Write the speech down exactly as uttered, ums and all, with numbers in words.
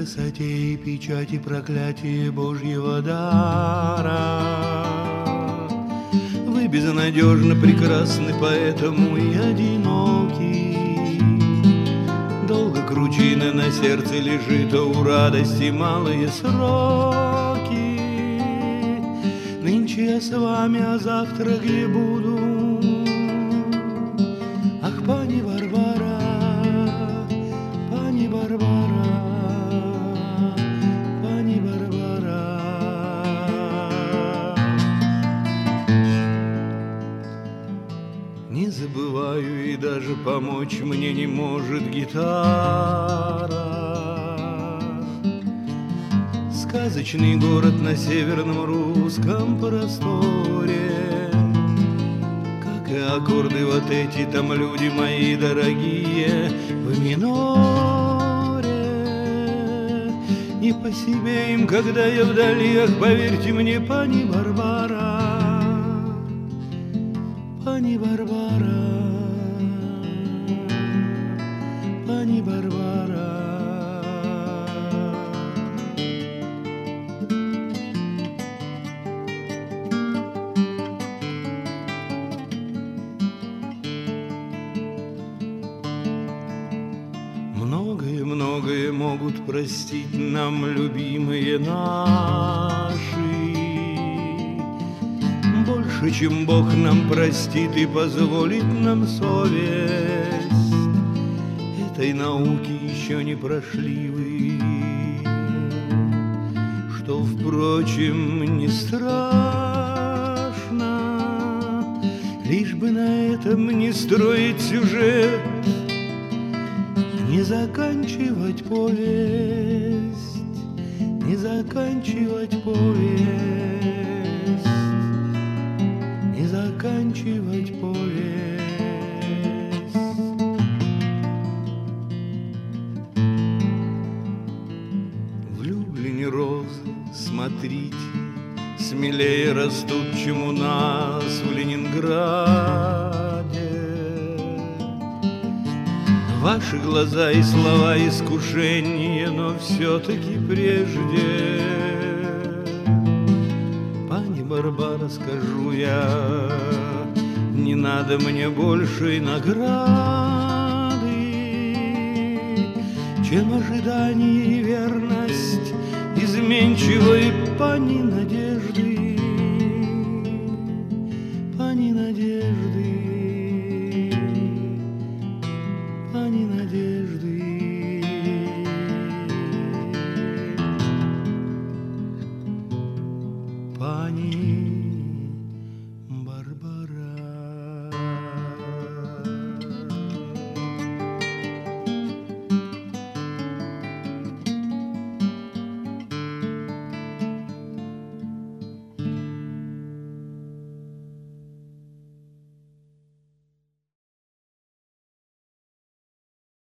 красоте и печати проклятия Божьего дара. Вы безнадежно прекрасны, поэтому и одиноки. Долго кручина на сердце лежит, а у радости малые сроки. Нынче я с вами, а завтра где буду? Ах, пани Варвара, пани Варвара, пани Варвара. Не забываю, и даже помочь мне не может гитара. Сказочный город на северном русском просторе, как и аккорды вот эти, там люди мои дорогие в миноре. Не по себе им, когда я вдали, ах, поверьте мне, пани Варвара, пани Варвара, пани Варвара. Многое-многое могут простить нам любимые наши, больше, чем Бог нам простит и позволит нам совесть. Этой науки еще не прошли вы, что, впрочем, не страшно, лишь бы на этом не строить сюжет, не заканчивать повесть, не заканчивать повесть, не заканчивать повесть. В Люблине розы, смотрите, смелее растут, чем у нас в Ленинграде. Ваши глаза и слова искушение, но все-таки прежде, пани Барбара, скажу я, не надо мне большей награды, чем ожидание и верность изменчивой пани надежды.